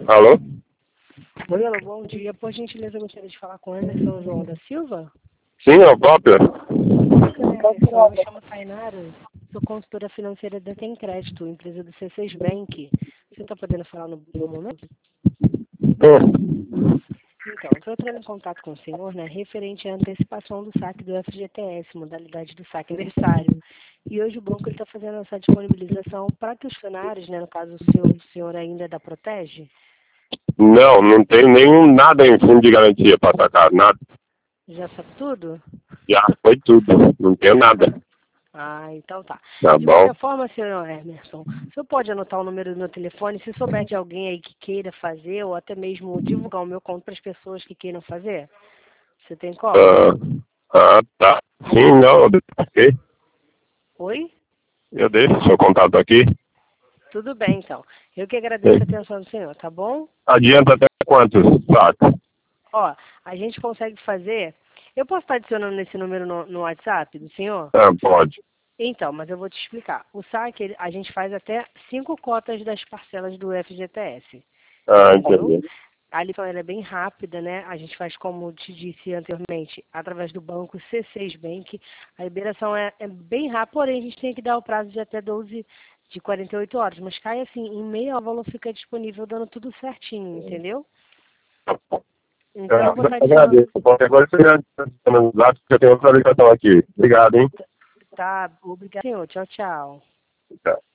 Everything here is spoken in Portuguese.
Alô? Oi, alô, bom dia. Por gentileza, eu gostaria de falar com Emerson João da Silva. Sim, é o próprio. Emerson, eu me chamo Tainara, sou consultora financeira da Tem Crédito, empresa do C6 Bank. Você está podendo falar no momento? Então, estou entrando em contato com o senhor, né, referente à antecipação do saque do FGTS, modalidade do saque aniversário. E hoje o banco está fazendo essa disponibilização para que os funcionários, né, no caso o senhor ainda é da Protege, Não, não tem nenhum nada em fundo de garantia para sacar, nada. já sabe tudo? Já foi tudo, não tenho nada. Ah, então tá. Tá De bom? qualquer forma, senhor Emerson, o senhor pode anotar o número do meu telefone, se souber de alguém aí que queira fazer, ou até mesmo divulgar o meu conto para as pessoas que queiram fazer? Você tem como? Tá. Sim, não, ok. Oi? Eu deixo seu contato aqui. Tudo bem, então. Eu que agradeço a atenção do senhor, tá bom? Adianta até quantos sacos? Ó, a gente consegue fazer... Eu posso estar adicionando esse número no WhatsApp do senhor? Pode. Então, mas eu vou te explicar. O saque, a gente faz até 5 cotas das parcelas do FGTS. Entendeu? Entendi. A lição ela é bem rápida, né? A gente faz, como te disse anteriormente, através do banco C6 Bank. A liberação é bem rápida, porém a gente tem que dar o prazo de até 48 horas. Mas cai assim, em meia hora o valor fica disponível dando tudo certinho, entendeu? Então eu vou estar adicionando. Agradeço. Qualquer coisa você já está no WhatsApp, porque eu tenho outra ligação aqui. Obrigado, hein? Tá, obrigado, senhor. Tchau, tchau. Tchau.